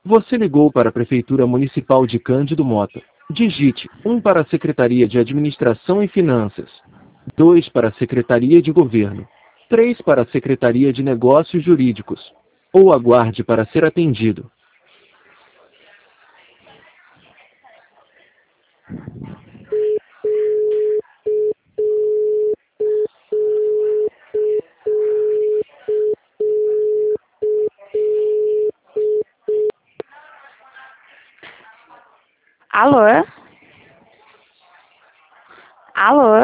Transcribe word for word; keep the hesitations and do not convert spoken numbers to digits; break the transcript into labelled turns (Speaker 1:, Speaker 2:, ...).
Speaker 1: Você ligou para a Prefeitura Municipal de Cândido Mota. Digite um para a Secretaria de Administração e Finanças, dois para a Secretaria de Governo, três para a Secretaria de Negócios Jurídicos, ou aguarde para ser atendido.
Speaker 2: Alô? Alô?